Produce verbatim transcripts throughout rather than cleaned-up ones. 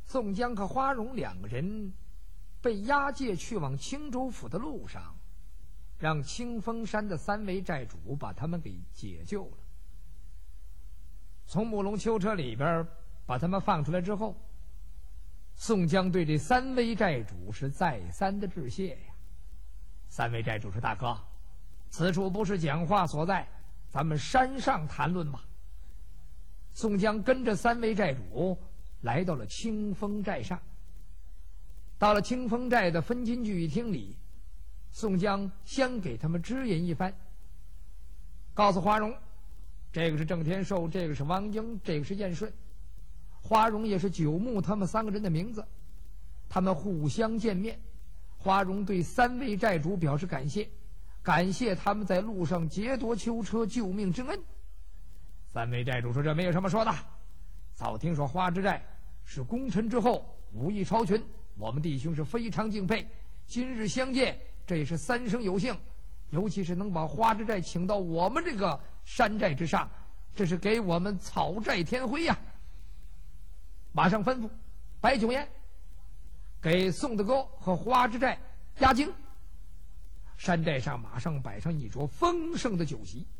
宋江和花荣两个人被押解去往青州府的路上，让清风山的三位寨主把他们给解救了。从木龙囚车里边把他们放出来之后，宋江对这三位寨主是再三的致谢呀。三位寨主说：“大哥，此处不是讲话所在，咱们山上谈论吧。”宋江跟着三位寨主来到了清风寨上。到了清风寨的分金聚义厅里，宋江先给他们支引一番，告诉花荣，这个是郑天寿，这个是王英，这个是燕顺。花荣也是九牧他们三个人的名字。他们互相见面，花荣对三位寨主表示感谢，感谢他们在路上劫夺囚车，救命之恩。三位寨主说：“这没有什么说的，早听说花之寨是功臣之后，武艺超群，我们弟兄是非常敬佩。今日相见，这也是三生有幸，尤其是能把花之寨请到我们这个山寨之上，这是给我们草寨添辉呀。”马上吩咐摆酒宴，给宋大哥和花之寨压惊。山寨上马上摆上一桌丰盛的酒席。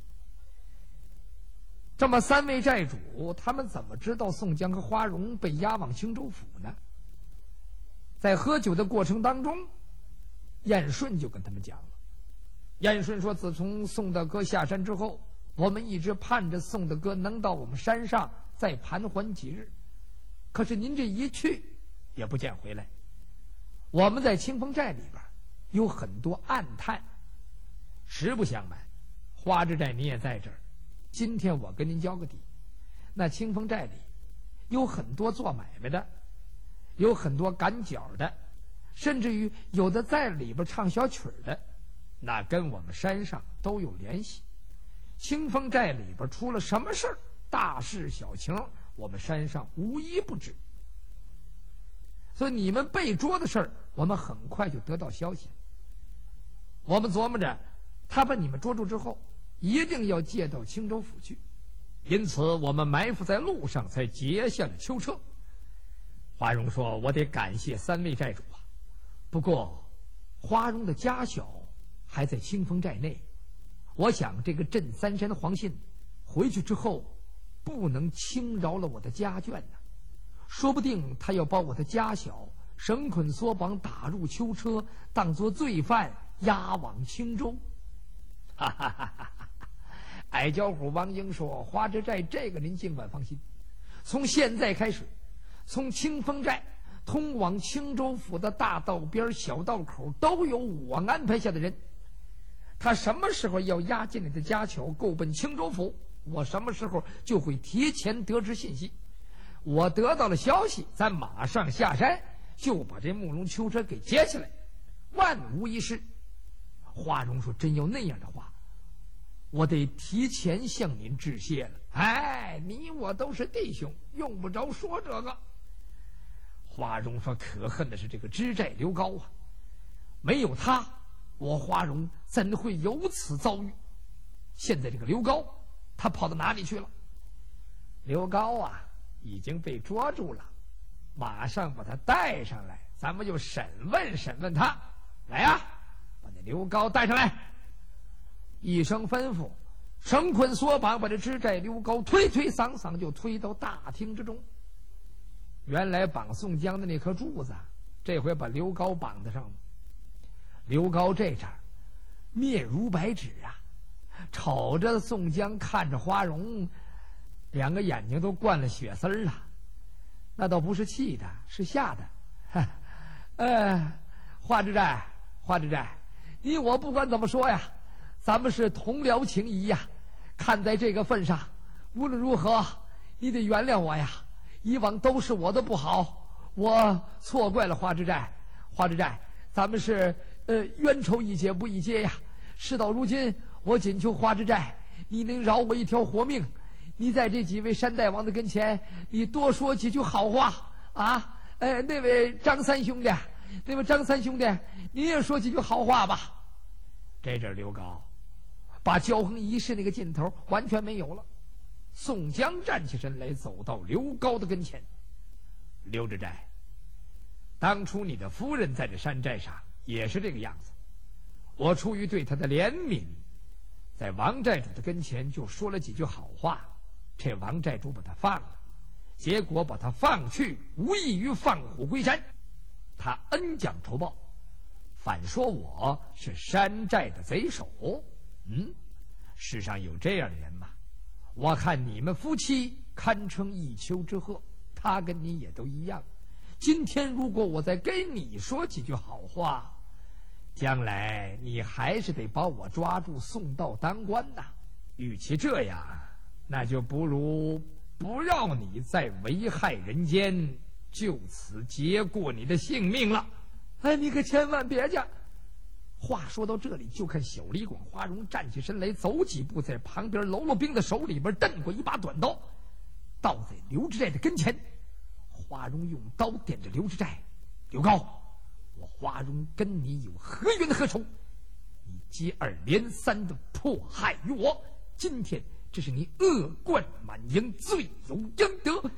这么三位寨主，他们怎么知道宋江和花荣被押往青州府呢？在喝酒的过程当中，燕顺就跟他们讲了。燕顺说：“自从宋大哥下山之后，我们一直盼着宋大哥能到我们山上再盘桓几日，可是您这一去也不见回来。我们在清风寨里边有很多暗探。实不相瞒，花之寨你也在这儿，今天我跟您交个底，那清风寨里有很多做买卖的，有很多赶脚的，甚至于有的在里边唱小曲的，那跟我们山上都有联系。清风寨里边出了什么事儿，大事小情，我们山上无一不知。所以你们被捉的事儿，我们很快就得到消息。我们琢磨着，他把你们捉住之后，一定要借到青州府去，因此我们埋伏在路上，才劫下了囚车。花荣说：“我得感谢三位寨主啊，不过花荣的家小还在清风寨内，我想这个镇三山黄信回去之后，不能轻饶了我的家眷呢、啊。说不定他要把我的家小绳捆索绑，打入囚车，当作罪犯押往青州。”哈哈哈哈哈！矮脚虎王英说：“花之寨这个您尽管放心，从现在开始，从清风寨通往青州府的大道边、小道口都有我安排下的人。他什么时候要押进你的家巧，够奔青州府，我什么时候就会提前得知信息。我得到了消息，咱马上下山，就把这木龙囚车给劫起来，万无一失。”花荣说：“真要那样的话，我得提前向您致谢了。哎，你我都是弟兄，用不着说这个。”花荣说：“可恨的是这个知寨刘高啊，没有他，我花荣怎会有此遭遇？现在这个刘高，他跑到哪里去了？”刘高啊，已经被捉住了，马上把他带上来，咱们就审问审问他。来呀、啊，把那刘高带上来。一声吩咐，绳捆索绑，把这知寨刘高推推搡搡就推到大厅之中。原来绑宋江的那颗柱子，这回把刘高绑在上了。刘高这阵面如白纸啊，瞅着宋江，看着花荣，两个眼睛都灌了血丝儿了。那倒不是气的，是吓的。呃，花之寨，花之寨，你我不管怎么说呀，咱们是同僚情谊呀。看在这个份上，无论如何，你得原谅我呀。以往都是我的不好，我错怪了花之寨。花之寨，咱们是呃冤仇一解不一结呀。事到如今，我仅求花之寨，你能饶我一条活命。你在这几位山大王的跟前，你多说几句好话啊！呃，那位张三兄弟，那位张三兄弟，你也说几句好话吧。这阵刘高把骄横一世那个劲头完全没有了。宋江站起身来，走到刘高的跟前。刘知寨， 当初你的夫人在这山寨上也是这个样子，我出于对她的怜悯，在王寨主的跟前就说了几句好话，这王寨主把他放了，结果把他放去无异于放虎归山，他恩将仇报，反说我是山寨的贼首。嗯，世上有这样的人吗？我看你们夫妻堪称一丘之貉，他跟你也都一样。今天如果我再跟你说几句好话，将来你还是得把我抓住送到当官呐。与其这样，那就不如不让你再危害人间，就此结过你的性命了。哎，你可千万别介。话说到这里，就看小李广花荣站起身来，走几步，在旁边喽啰兵的手里边蹬过一把短刀，倒在刘知寨的跟前。花荣用刀点着刘知寨：“刘高，我花荣跟你有何冤何仇？你接二连三的迫害于我，今天这是你恶贯满盈，罪有应得。”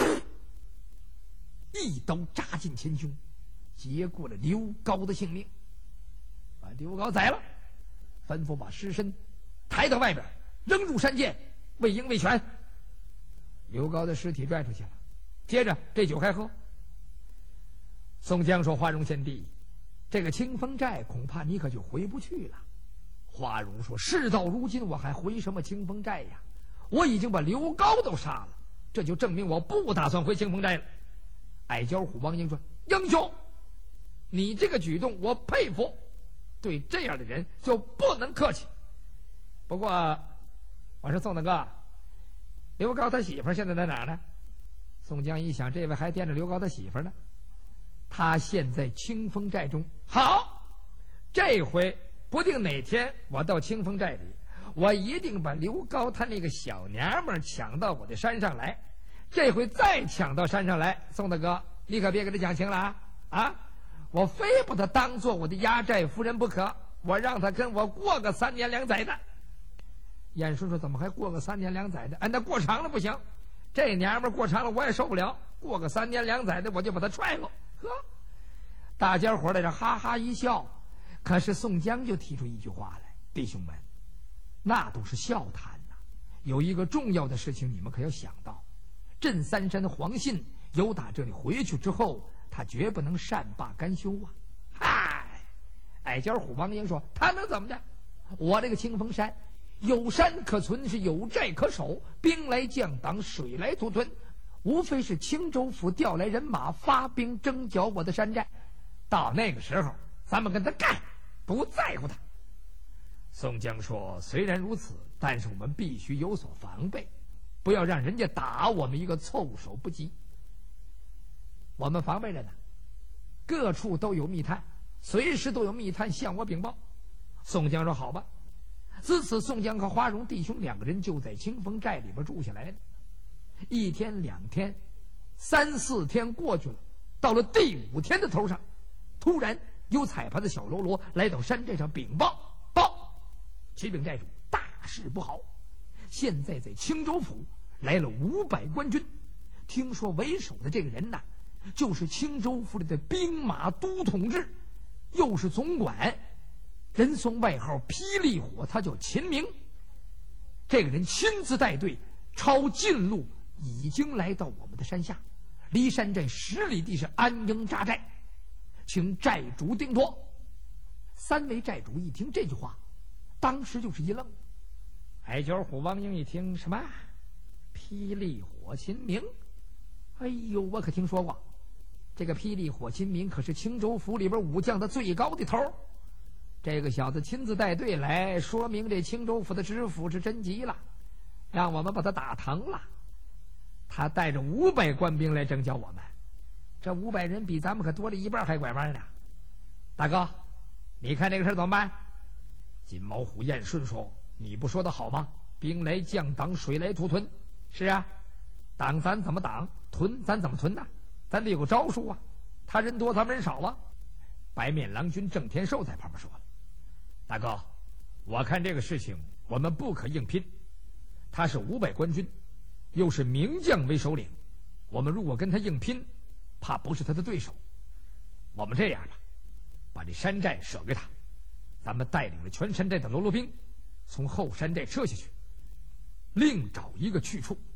一刀扎进前胸，结过了刘高的性命，把刘高宰了，吩咐把尸身抬到外边，扔入山涧，为鹰为犬。刘高的尸体拽出去了，接着这酒开喝。宋江说：“花荣贤弟，这个清风寨恐怕你可就回不去了。”花荣说：“事到如今，我还回什么清风寨呀？我已经把刘高都杀了，这就证明我不打算回清风寨了。”矮脚虎王英说：“英雄，你这个举动我佩服，对这样的人就不能客气。不过我说宋大哥，刘高他媳妇现在在哪儿呢？”宋江一想，这位还惦着刘高他媳妇呢，他现在清风寨中。好，这回不定哪天我到清风寨里，我一定把刘高他那个小娘们抢到我的山上来。这回再抢到山上来，宋大哥你可别给他讲情了啊！啊，我非把他当做我的压寨夫人不可，我让他跟我过个三年两载的。燕顺说：“怎么还过个三年两载的？哎，那过长了不行，这娘们过长了我也受不了，过个三年两载的我就把他踹了。”呵，大家伙在这哈哈一笑。可是宋江就提出一句话来：“弟兄们，那都是笑谈呐、啊，有一个重要的事情你们可要想到。镇三山的黄信由打这里回去之后，他绝不能善罢甘休啊！”嗨，矮脚虎王英说：“他能怎么的？我这个清风山有山可存，是有寨可守，兵来将挡，水来土屯，无非是青州府调来人马，发兵征剿我的山寨。到那个时候，咱们跟他干，不在乎他。”宋江说：“虽然如此，但是我们必须有所防备，不要让人家打我们一个措手不及。我们防备着呢，各处都有密探，随时都有密探向我禀报。”宋江说：“好吧。”自此，宋江和花荣弟兄两个人就在清风寨里边住下来了。一天两天，三四天过去了，到了第五天的头上，突然有彩盘的小喽啰来到山寨上禀报：“报，启禀寨主，大事不好！现在在青州府来了五百官军，听说为首的这个人呐，就是青州府里的兵马都统制，又是总管，人送外号霹雳火，他叫秦明。这个人亲自带队抄近路，已经来到我们的山下，离山寨十里地是安营扎寨，请寨主定夺。”三位寨主一听这句话，当时就是一愣。矮脚虎王英一听，什么霹雳火秦明？哎呦，我可听说过，这个霹雳火秦明可是青州府里边武将的最高的头。这个小子亲自带队来，说明这青州府的知府是真急了，让我们把他打疼了。他带着五百官兵来征剿我们，这五百人比咱们可多了一半还拐弯呢。大哥，你看这个事怎么办？金毛虎燕顺说：“你不说的好吗？兵来将挡，水来土屯。是啊，挡咱怎么挡，屯咱怎么屯呢？咱得有个招数啊。他人多，咱们人少啊。”白面郎君郑天寿在旁边说了：“大哥，我看这个事情我们不可硬拼。他是五百官军，又是名将为首领，我们如果跟他硬拼，怕不是他的对手。 我们这样吧，把这山寨舍给他，咱们带领着全山寨的喽啰兵从后山寨撤下去，另找一个去处。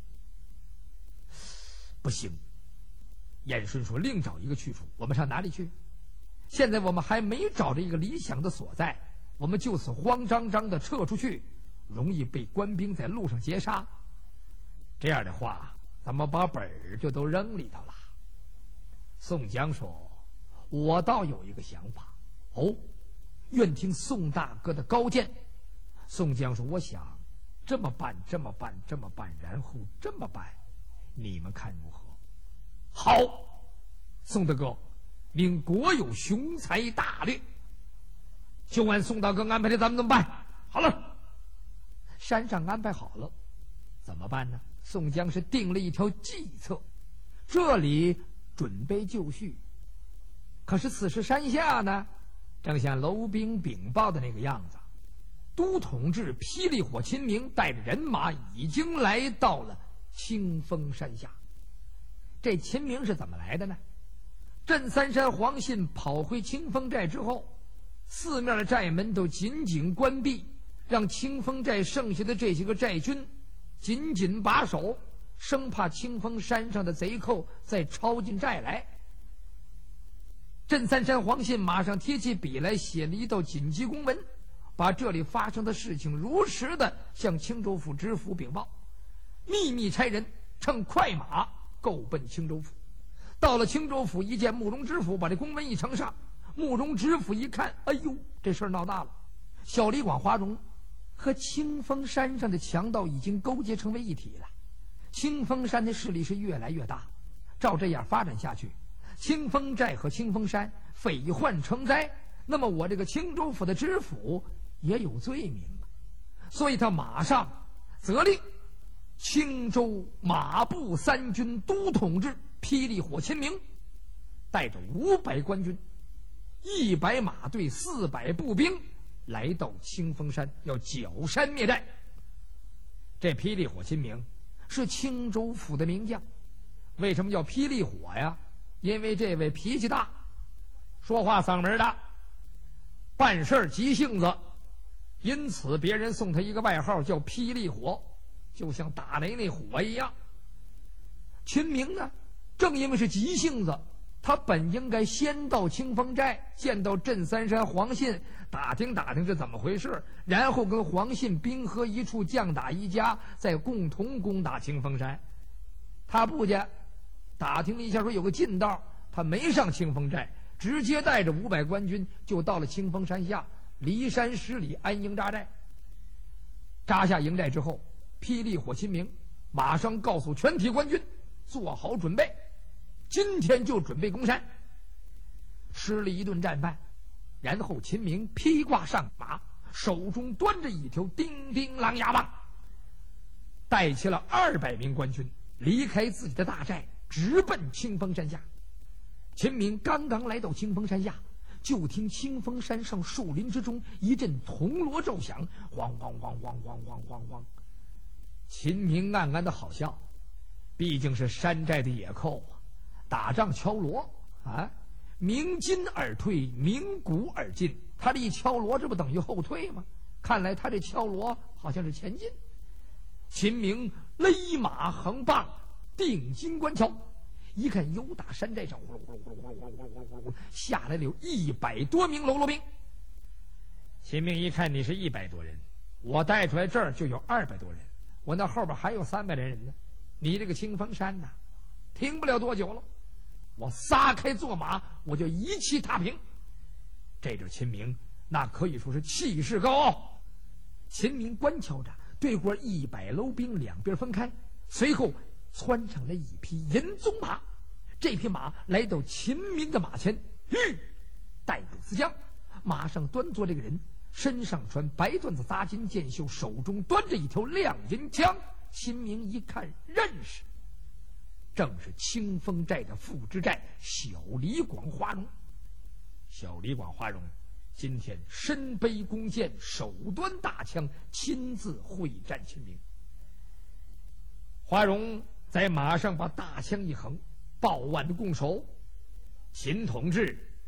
不行，燕顺说，另找一个去处，我们上哪里去？现在我们还没找着一个理想的所在，我们就此慌张张的撤出去，容易被官兵在路上截杀。这样的话，咱们把本儿就都扔里头了。宋江说，我倒有一个想法。哦，愿听宋大哥的高见。宋江说，我想这么办，这么办，这么办，然后这么办，你们看如何？好，宋大哥，您果有雄才大略，就按宋大哥安排的，咱们怎么办？好了，山上安排好了，怎么办呢？宋江是定了一条计策，这里准备就绪。可是此时山下呢，正像楼兵禀报的那个样子，都统制霹雳火秦明带着人马已经来到了清风山下。这秦明是怎么来的呢？镇三山黄信跑回清风寨之后，四面的寨门都紧紧关闭，让清风寨剩下的这些个寨军紧紧把守，生怕清风山上的贼寇再抄进寨来。镇三山黄信马上贴起笔来，写了一道紧急公文，把这里发生的事情如实的向青州府知府禀报，秘密差人乘快马够奔青州府。到了青州府，一见慕容知府，把这公文一呈上，慕容知府一看，哎呦，这事儿闹大了！小李广花荣和清风山上的强盗已经勾结成为一体了，清风山的势力是越来越大，照这样发展下去，清风寨和清风山匪患成灾，那么我这个青州府的知府也有罪名，所以他马上责令青州马步三军都统制霹雳火秦明带着五百官军、一百马队、四百步兵来到清风山，要剿山灭寨。这霹雳火秦明是青州府的名将，为什么叫霹雳火呀？因为这位脾气大，说话嗓门大，办事急性子，因此别人送他一个外号叫霹雳火，就像打雷那火一样。秦明呢，正因为是急性子，他本应该先到清风寨见到镇三山黄信，打听打听是怎么回事，然后跟黄信兵合一处，将打一家，再共同攻打清风山。他不见，打听了一下说有个近道，他没上清风寨，直接带着五百官军就到了清风山下，离山十里安营扎寨。扎下营寨之后，霹雳火秦明马上告诉全体官军做好准备，今天就准备攻山。吃了一顿战饭，然后秦明披挂上马，手中端着一条叮叮狼牙棒，带起了二百名官军，离开自己的大寨，直奔清风山下。秦明刚刚来到清风山下，就听清风山上树林之中一阵铜锣骤响，咣咣咣咣咣咣咣咣。秦明暗暗的好笑，毕竟是山寨的野寇啊，打仗敲锣啊，鸣金而退，鸣鼓而进。他这一敲锣，这不等于后退吗？看来他这敲锣好像是前进。秦明勒马横棒，定睛观瞧，一看由打山寨上下来了有一百多名喽啰兵。秦明一看，你是一百多人，我带出来这儿就有二百多人，我那后边还有三百来人呢。你这个清风山呐，停不了多久了，我撒开坐马，我就一气踏平。这阵秦明那可以说是气势高傲。秦明观瞧着对过一百喽兵两边分开，随后窜上了一匹银鬃马。这匹马来到秦明的马前，吁，带住自将，马上端坐这个人，身上穿白缎子扎金箭袖，手中端着一条亮银枪。秦明一看认识，正是清风寨的副知寨小李广花荣。小李广花荣今天身背弓箭，手端大枪，亲自会战秦明。花荣在马上把大枪一横，抱腕的拱手：秦同志，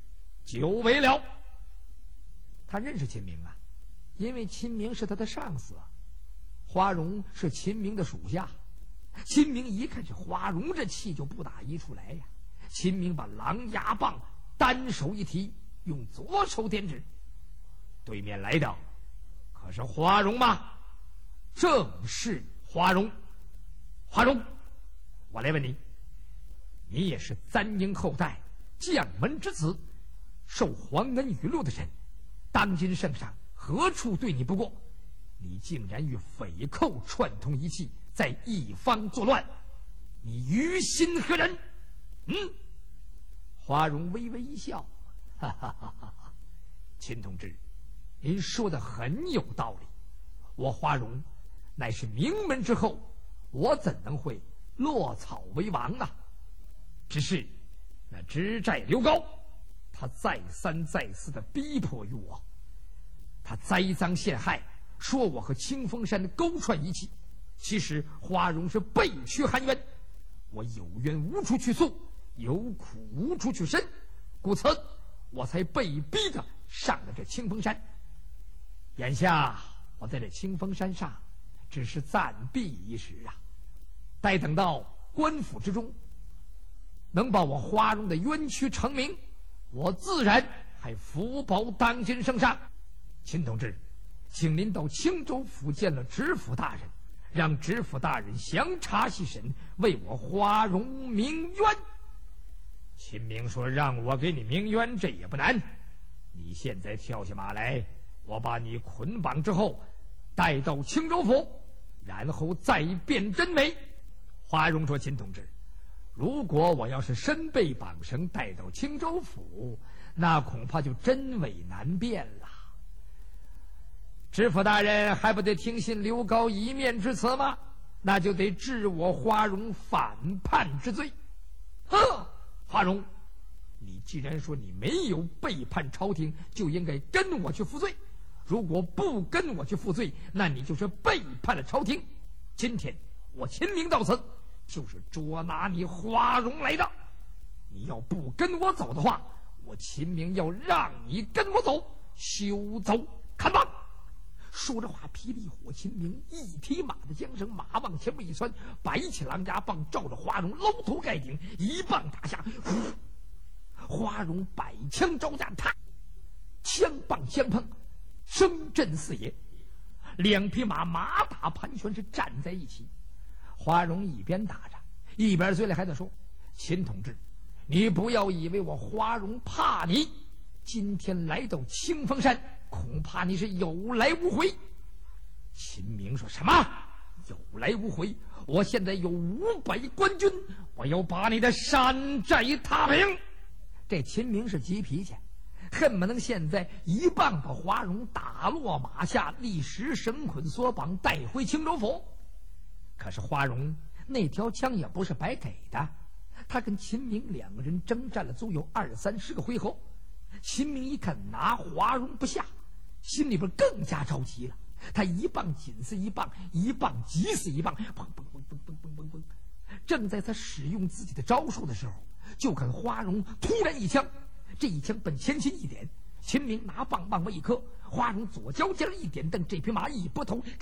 久违了。他认识秦明啊，因为秦明是他的上司啊。花荣是秦明的属下，秦明一看这花荣这气就不打一处来呀。秦明把狼牙棒单手一提，用左手点指，对面来的可是花荣吗？正是花荣。花荣，我来问你，你也是簪缨后代，将门之子，受皇恩雨露的人，当今圣上何处对你不过？你竟然与匪寇串通一气，在一方作乱，你于心何忍？嗯？花荣微微一笑，哈哈哈哈哈！秦同志，您说的很有道理。我花荣乃是名门之后，我怎能会落草为王啊？只是那知寨刘高，他再三再四的逼迫于我，他栽赃陷害，说我和清风山勾串一气。其实花荣是背屈含冤，我有冤无处去诉，有苦无处去申，故此我才被逼的上了这清风山。眼下我在这清风山上只是暂避一时啊，待等到官府之中能把我花荣的冤屈成名，我自然还福保当今圣上。秦同志，请您到青州府见了知府大人，让知府大人详查细审，为我花荣鸣冤。秦明说：“让我给你鸣冤，这也不难。你现在跳下马来，我把你捆绑之后，带到青州府，然后再辨真伪。”花荣说：“秦同志，如果我要是身被绑绳带到青州府，那恐怕就真伪难辨了。知府大人还不得听信刘高一面之词吗？那就得治我花荣反叛之罪。呵，花荣，你既然说你没有背叛朝廷，就应该跟我去负罪。如果不跟我去负罪，那你就是背叛了朝廷。今天我秦明到此，就是捉拿你花荣来的。你要不跟我走的话，我秦明要让你跟我走，休走看棒。说着话，霹雳火秦明一提马的缰绳，马往前面一窜，摆起狼牙棒，照着花荣搂头盖顶一棒打下。花荣百枪招架，他枪棒相碰，声震四野。两匹马马打盘旋，是站在一起。花荣一边打着，一边嘴里还在说：“秦同志，你不要以为我花荣怕你，今天来到清风山，恐怕你是有来无回。”秦明说：“什么有来无回？我现在有五百官军，我要把你的山寨踏平。”这秦明是急脾气，恨不能现在一棒把花荣打落马下，立时绳捆索绑，带回青州府。可是花荣那条枪也不是白给的，他跟秦明两个人征战了足有二三十个回合。秦明一看拿花荣不下，心里边更加着急了。他一棒紧似一棒，一棒急似一棒，砰砰砰砰砰砰砰砰。正在他使用自己的招数的时候，就看花荣突然一枪，这一枪奔前心一点，秦明拿棒棒子一磕，花荣左脚尖一点蹬，这匹马一拨头，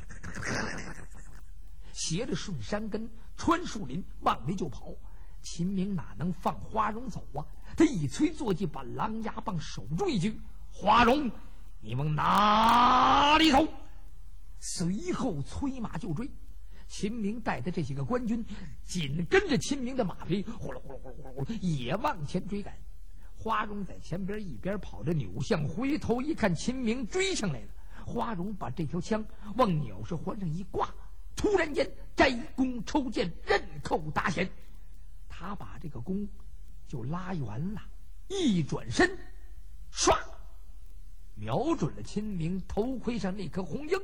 斜着顺山根穿树林往里就跑。秦明哪能放花荣走啊？他一催坐骑，把狼牙棒手中一举：“花荣，你往哪里走？”随后催马就追。秦明带的这几个官军紧跟着秦明的马匹，呼噜呼噜呼噜呼噜也往前追赶。花荣在前边一边跑着，扭向回头一看，秦明追上来了。花荣把这条枪往鸟是环上一挂，突然间摘弓抽箭，刃扣打弦。他把这个弓就拉圆了，一转身，唰，瞄准了秦明头盔上那颗红缨。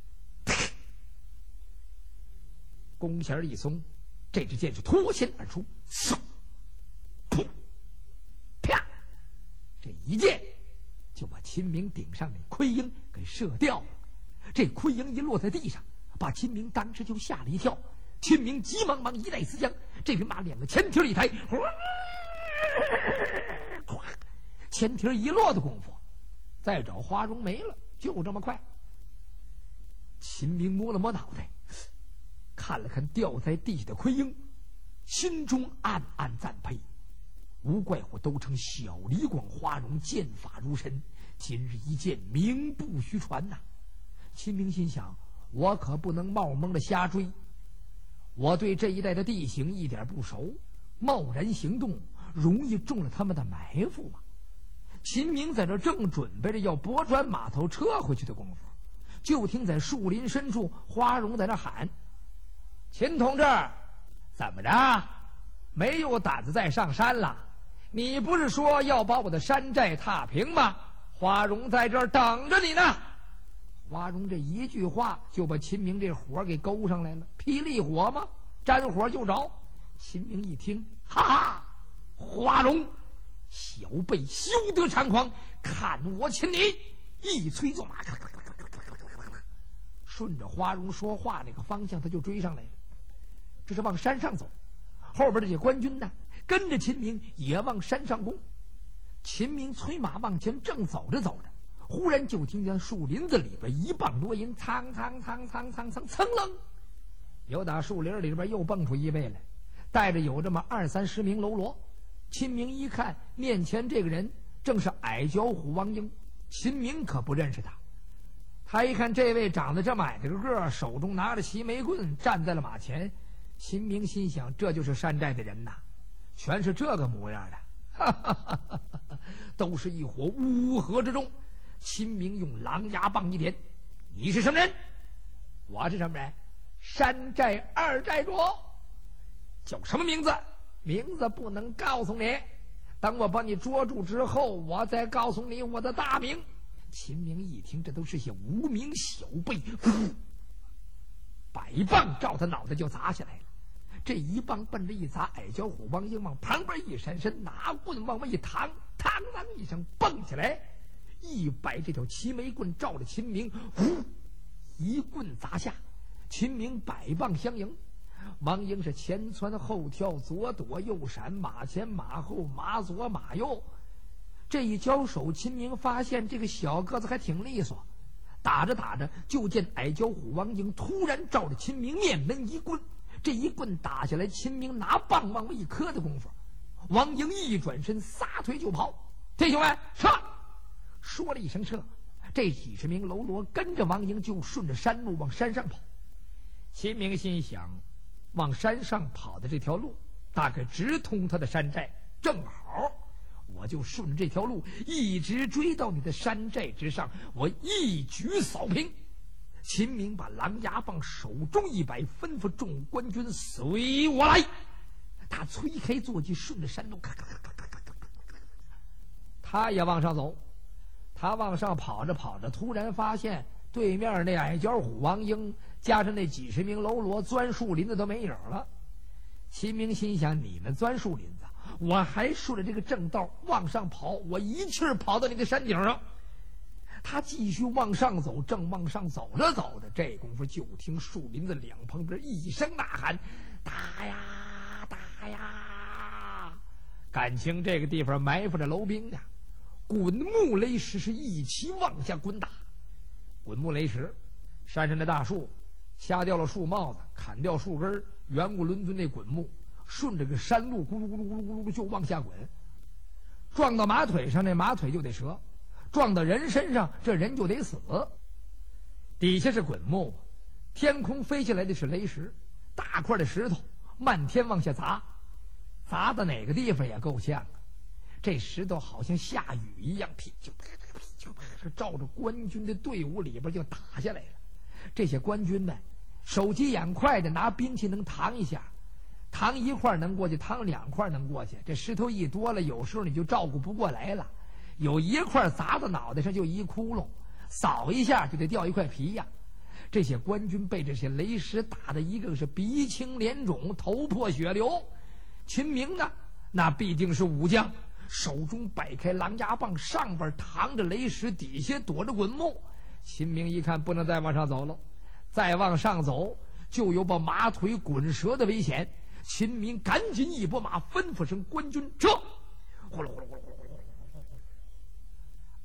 弓弦一松，这支箭是脱弦而出，嗖，噗，啪，这一箭就把秦明顶上那盔缨给射掉了。这盔缨一落在地上，把秦明当时就吓了一跳。秦明急忙忙一带丝缰，这匹马两个前蹄一抬， 天梯一落的功夫，再找花荣没了，就这么快。秦明摸了摸脑袋，看了看掉在地下的奎英，心中暗暗赞佩，无怪乎都称小李广花荣剑法如神，今日一见名不虚传呐。秦明心想，我可不能冒蒙的瞎追，我对这一带的地形一点不熟，贸然行动容易中了他们的埋伏啊。秦明在这正准备着要拨转马头撤回去的功夫，就听在树林深处花荣在那喊：秦同志，怎么着，没有胆子再上山了？你不是说要把我的山寨踏平吗？花荣在这儿等着你呢。花荣这一句话就把秦明这火给勾上来了，霹雳火嘛，沾火就着。秦明一听，哈哈，花荣小辈休得猖狂，看我擒你！一催纵马，顺着花荣说话那个方向他就追上来了。这是往山上走，后边这些官军呢跟着秦明也往山上攻。秦明催马往前，正走着走着，忽然就听见树林子里边一棒多音，苍苍苍苍苍苍苍楞，有打树林里边又蹦出一位来，带着有这么二三十名喽啰。秦明一看，面前这个人正是矮脚虎王英。秦明可不认识他，他一看这位长得这么矮这个个儿，手中拿着齐眉棍，站在了马前。秦明心想，这就是山寨的人呐，全是这个模样的，哈哈哈哈哈，都是一伙乌合之众。秦明用狼牙棒一点：你是什么人？我是什么人？山寨二寨主。叫什么名字？名字不能告诉你，等我把你捉住之后，我再告诉你我的大名。秦明一听，这都是些无名小辈，百棒照他脑袋就砸下来了。这一棒奔着一砸，矮脚虎王英往旁边一闪身，拿棍往外一躺，嘡啷一声蹦起来，一摆这条齐眉棍照着秦明，呼，一棍砸下。秦明百棒相迎，王英是前窜后跳，左躲右闪，马前马后，马左马右。这一交手，秦明发现这个小个子还挺利索，打着打着，就见矮脚虎王英突然照着秦明面门一棍，这一棍打下来，秦明拿棒往外一磕的功夫，王英一转身，撒腿就跑。弟兄们，撤！说了一声撤，这几十名喽啰跟着王英就顺着山路往山上跑。秦明心想，往山上跑的这条路大概直通他的山寨，正好我就顺着这条路一直追到你的山寨之上，我一举扫平。秦明把狼牙棒手中一摆，吩咐众官军随我来。他催开坐骑，顺着山路咔咔咔咔咔咔咔，他也往上走。他往上跑着跑着，突然发现对面那矮脚虎王英加上那几十名喽啰钻树林子都没影了。秦明心想，你们钻树林子，我还顺着这个正道往上跑，我一气儿跑到那个山顶上。他继续往上走，正往上走着走着，这功夫就听树林子两旁边一声呐喊：打呀打呀！感情这个地方埋伏着楼兵啊。滚木雷石是一齐往下滚打。滚木雷石，山上的大树掐掉了树帽子，砍掉树根，圆咕伦敦那滚木顺着个山路咕噜咕噜咕噜咕噜就往下滚，撞到马腿上，那马腿就得折，撞到人身上，这人就得死。底下是滚木，天空飞下来的是雷石，大块的石头漫天往下砸，砸到哪个地方也够呛。这石头好像下雨一样，噼就啪噼就啪，是照着官军的队伍里边就打下来了。这些官军们手疾眼快的，拿兵器能扛一下，扛一块能过去，扛两块能过去。这石头一多了，有时候你就照顾不过来了，有一块砸到脑袋上就一窟窿，扫一下就得掉一块皮呀。这些官军被这些雷石打的一个是鼻青脸肿，头破血流。秦明呢，那必定是武将，手中摆开狼牙棒，上边扛着雷石，底下躲着滚木。秦明一看不能再往上走了，再往上走就有把马腿滚折的危险。秦明赶紧一拨马，吩咐声官军撤。呼噜呼噜呼噜呼噜呼噜呼噜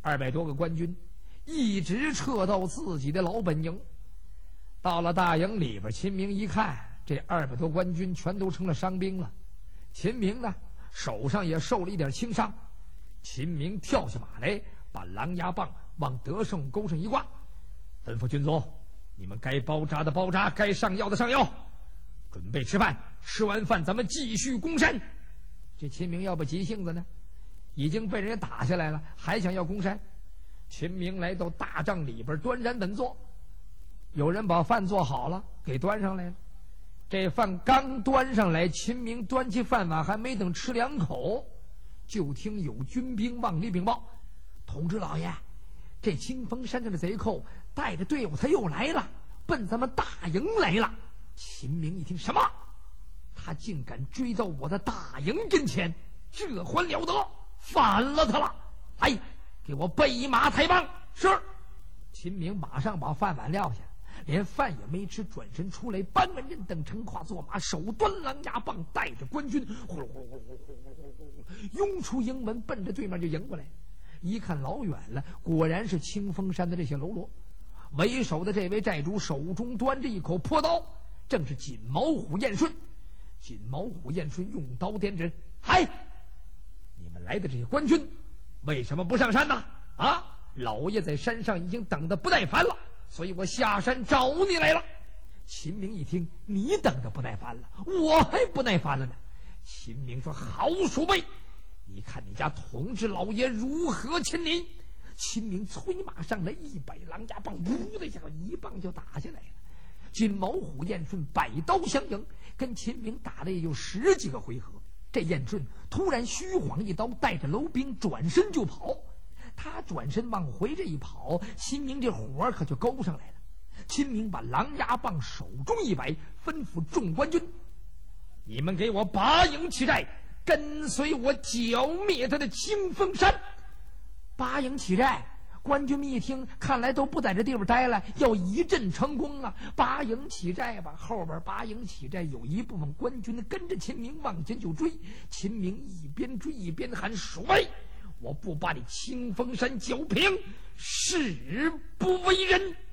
二百多个官军一直撤到自己的老本营。到了大营里边，秦明一看，这二百多官军全都成了伤兵了。秦明呢，手上也受了一点轻伤。秦明跳下马来，把狼牙棒往德胜沟上一挂，吩咐军卒：你们该包扎的包扎，该上药的上药，准备吃饭。吃完饭咱们继续攻山。这秦明要不急性子呢，已经被人家打下来了，还想要攻山。秦明来到大帐里边，端然稳坐。有人把饭做好了，给端上来了。这饭刚端上来，秦明端起饭碗，还没等吃两口，就听有军兵往里禀报：同志老爷，这清风山上的贼寇带着队伍他又来了，奔咱们大营来了。秦明一听，什么？他竟敢追到我的大营跟前，这还了得！反了他了！哎，给我备马抬棒！是。秦明马上把饭碗撂下，连饭也没吃，转身出来，班文任等乘跨坐马，手端狼牙棒，带着官军呼噜呼噜呼噜呼噜呼噜拥出营门，奔着对面就迎过来。一看老远了，果然是清风山的这些喽啰。为首的这位寨主手中端着一口破刀，正是锦毛虎燕顺。锦毛虎燕顺用刀点指：嗨，你们来的这些官军为什么不上山呢？啊，老爷在山上已经等得不耐烦了，所以我下山找你来了。秦明一听，你等得不耐烦了，我还不耐烦了呢。秦明说：好鼠辈，你看你家同志老爷如何擒你？秦明催马上来，一摆狼牙棒，噗的一下一棒就打下来了。锦毛虎燕顺百刀相迎，跟秦明打了也有十几个回合。这燕顺突然虚晃一刀，带着楼兵转身就跑。他转身往回这一跑，秦明这火可就勾上来了。秦明把狼牙棒手中一摆，吩咐众官军：你们给我拔营起寨，跟随我剿灭他的清风山。拔营起寨，官军们一听，看来都不在这地方待了，要一阵成功啊！拔营起寨吧，后边拔营起寨，有一部分官军跟着秦明往前就追。秦明一边追一边喊：鼠辈，我不把你清风山剿平，誓不为人。